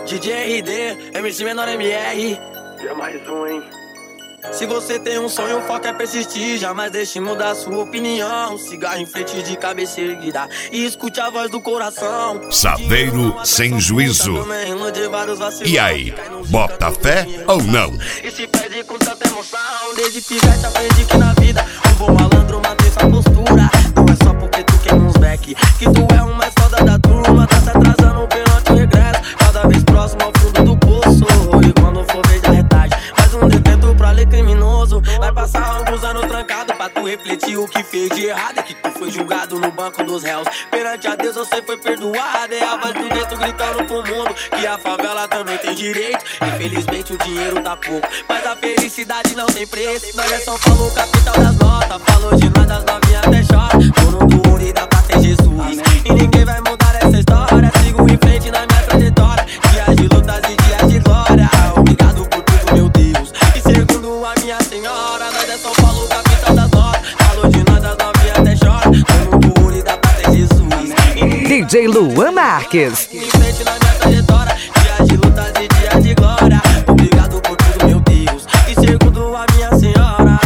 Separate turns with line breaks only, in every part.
DJ RD, MC Menor MR.
Já mais um, hein?
Se você tem um sonho, o foco é persistir. Jamais deixe mudar sua opinião. Cigarro em frente de cabeça erguida e escute a voz do coração.
Saveiro sem juízo. E aí, bota fé ou não?
E se perde com tanta emoção. Desde pivete aprendi que na vida um bom malandro mantém sua postura. Não é só porque tu quer uns back que tu é o mais foda da turma. Tá se atrasando perante o regresso, cada vez próximo ao fundo do poço. E quando for ver já é tarde, mais um detento pra ler criminoso. Vai passar alguns anos trancado pra tu refletir o que fez de errado. É que tu foi julgado no banco dos réus. Perante a Deus você foi perdoado. É a voz do gueto gritando pro mundo que a favela também tem direito. Infelizmente o dinheiro tá pouco, mas a felicidade não tem preço. Nós é São Paulo, capital das notas. Falou de nada, as novinhas até choram. Dono do ouro e da paz tem Jesus. E ninguém vai mudar essa história. Sigo em frente na minha trajetória. Dias de lutas e dias de glória. Obrigado por tudo, meu Deus. E segundo a minha senhora, nós é São Paulo, capital das notas. Falou de nada, as novinhas até choram. Dono do ouro e da paz tem Jesus.
DJ Luan Marques.
Em frente na minha trajetória. Dias de lutas e dias de glória. Obrigado por tudo, meu Deus. E segundo a minha senhora.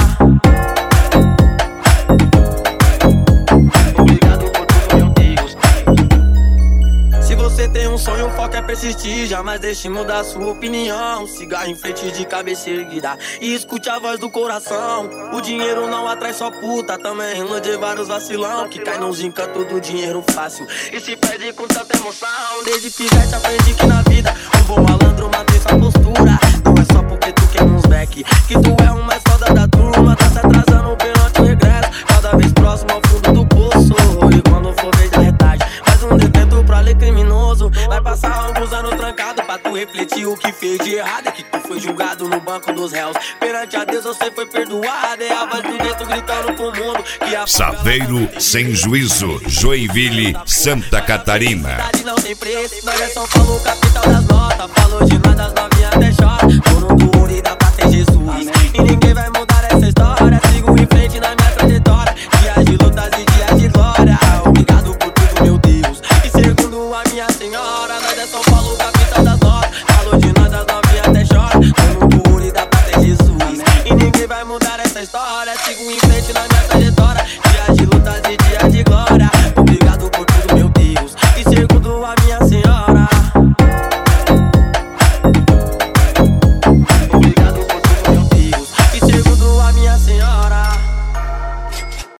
Obrigado por tudo, meu Deus. Se você tem um sonho, o foco é persistir. Jamais deixe mudar sua opinião. Cigarro em frente de cabeça erguida e escute a voz do coração. O dinheiro não atrai só puta, também ilude vários vacilão que cai nos encantos do dinheiro fácil e se perde com tanta emoção. Desde pivete aprendi que na vida um bom malandro mantém sua postura. Não é só porque tu quer uns back que tu é o mais foda da turma. Tá se atrasando perante o regresso, cada vez próximo ao fundo do poço. E quando for ver já é tarde, mais um detento pra ler criminoso. Vai passar alguns anos trancado pra tu refletir o que fez de errado. É que tu foi julgado no banco dos réus. Perante a Deus você foi perdoado. É a voz do gueto gritando pro mundo que a
Saveiro sem juízo, Joinville, Santa Catarina.
não tem preço. Nós é São Paulo, capital das notas. Falou de nada, as novinhas até choram. Dono do ouro e da paz tem Jesus. E ninguém vai morrer.